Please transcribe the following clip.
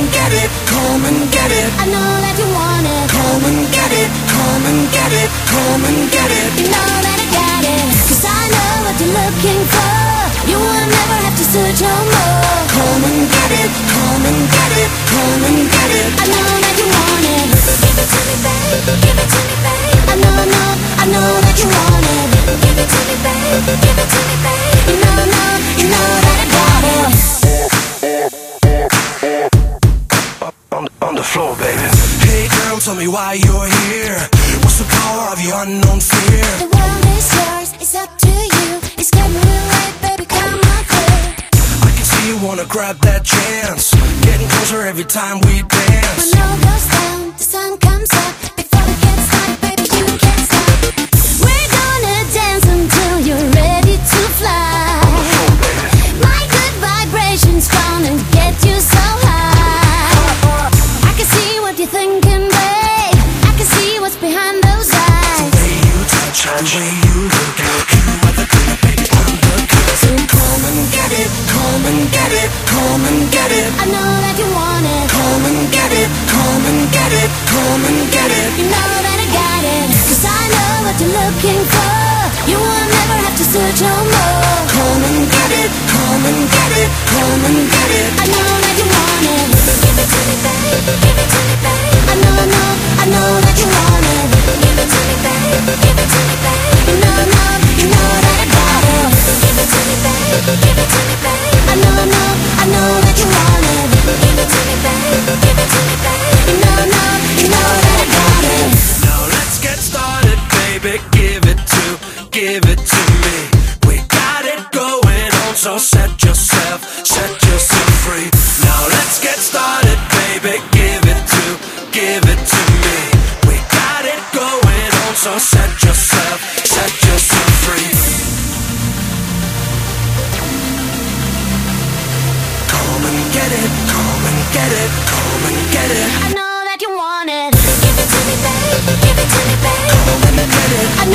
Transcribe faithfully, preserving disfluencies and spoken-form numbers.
and get it, come and get it. I know that you want it. Come and get it, come and get it, come and get it. You know that I got it, 'cause I know what you're looking for. You will never have to search no more. Come and get it, come and get it, come and get it. I know that you want it. Give it to me, babe. Give it to me, babe. I know, know, I know that you want it. Give it to me, babe. Give it to me, babe. You know, know, you know that I got it. On, on the floor, baby. Hey girl, tell me why you're here. What's the power of your unknown fear? The world is yours, it's up to you. It's getting real late, baby, come on clear. I can see you wanna grab that chance. Getting closer every time we dance. When all goes down, the sun comes up. Before it gets hot, baby, you can't stop. We're gonna dance until you're ready to fly. My good vibrations gonna get you so high. I can see what you're thinking, babe. I can see what's behind those eyes. The way you touch, the way you look, you are the good, baby, I'm the good. So come and get it, come and get it, come and get it. I know that you want it. Come and get it, come and get it, come and get it. You know that I got it, 'cause I know what you're looking for. You will never have to search no more. Come and get it, come and get it, come and get it. I know that you want it. Give it to me, babe. Give it to me, babe. I know, know, I know that you want it. Give it to me, babe. Give it to me, babe. You know, know, you know that I got it. Give it to me, babe. Give it to me, babe. I know, know, I know that you want it. Give it to me, babe. Give it to me, babe. You know, know, you know that I got it. Now let's get started, baby. Give it to, give it to me. We got it going on, so set yourself, set yourself free. Now let's get started, baby. Give it to, give it to me. We got it going on, so set yourself, set yourself free. Come and get it, come and get it, come and get it. I know that you want it. Give it to me, babe. Give it to me, babe. Come and get it. I